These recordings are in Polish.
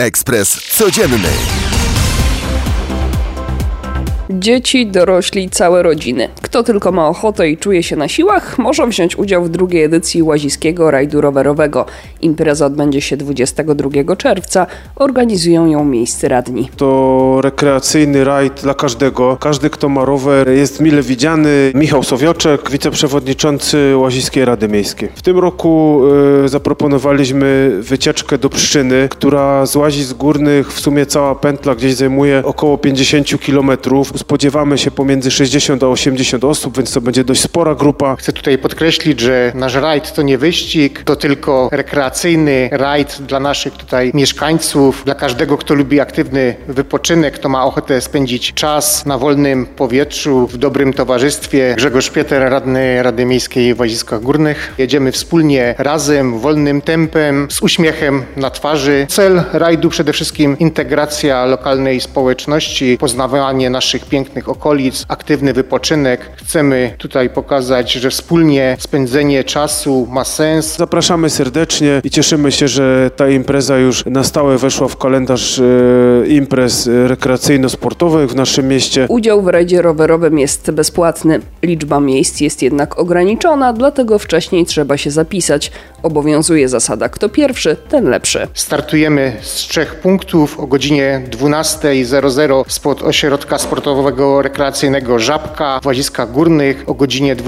Ekspres Codzienny. Dzieci, dorośli, całe rodziny. Kto tylko ma ochotę i czuje się na siłach, może wziąć udział w drugiej edycji Łaziskiego Rajdu Rowerowego. Impreza odbędzie się 22 czerwca. Organizują ją miejscy radni. To rekreacyjny rajd dla każdego. Każdy, kto ma rower, jest mile widziany. Michał Sowioczek, wiceprzewodniczący Łaziskiej Rady Miejskiej. W tym roku zaproponowaliśmy wycieczkę do Pszczyny, która z Łazisk Górnych w sumie cała pętla gdzieś zajmuje około 50 km. Spodziewamy się pomiędzy 60 a 80 osób, więc to będzie dość spora grupa. Chcę tutaj podkreślić, że nasz rajd to nie wyścig, to tylko rekreacyjny rajd dla naszych tutaj mieszkańców, dla każdego, kto lubi aktywny wypoczynek, kto ma ochotę spędzić czas na wolnym powietrzu, w dobrym towarzystwie. Grzegorz Pieter, radny Rady Miejskiej w Łaziskach Górnych. Jedziemy wspólnie, razem, wolnym tempem, z uśmiechem na twarzy. Cel rajdu przede wszystkim integracja lokalnej społeczności, poznawanie naszych pięknych okolic, aktywny wypoczynek. Chcemy tutaj pokazać, że wspólnie spędzenie czasu ma sens. Zapraszamy serdecznie i cieszymy się, że ta impreza już na stałe weszła w kalendarz imprez rekreacyjno-sportowych w naszym mieście. Udział w rajdzie rowerowym jest bezpłatny. Liczba miejsc jest jednak ograniczona, dlatego wcześniej trzeba się zapisać. Obowiązuje zasada kto pierwszy, ten lepszy. Startujemy z 3 punktów o godzinie 12:00 spod ośrodka sportowego rekreacyjnego Żabka w Łaziskach Górnych, o godzinie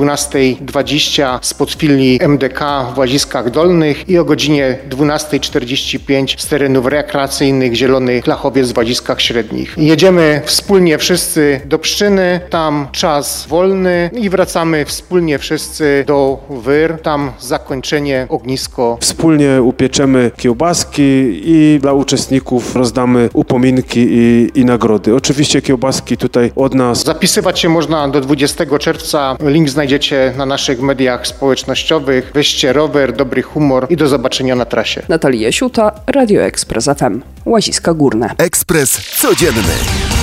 12:20 spod filii MDK w Łaziskach Dolnych i o godzinie 12:45 z terenów rekreacyjnych Zielony Klachowiec w Łaziskach Średnich. Jedziemy wspólnie wszyscy do Pszczyny, tam czas wolny i wracamy wspólnie wszyscy do Wyr, tam zakończenie ognisko. Wspólnie upieczemy kiełbaski i dla uczestników rozdamy upominki i nagrody. Oczywiście kiełbaski tutaj od nas. Zapisywać się można do 20 czerwca. Link znajdziecie na naszych mediach społecznościowych. Weźcie rower, dobry humor i do zobaczenia na trasie. Natalia Siuta, Radio Ekspres FM. Łaziska Górne. Ekspres Codzienny.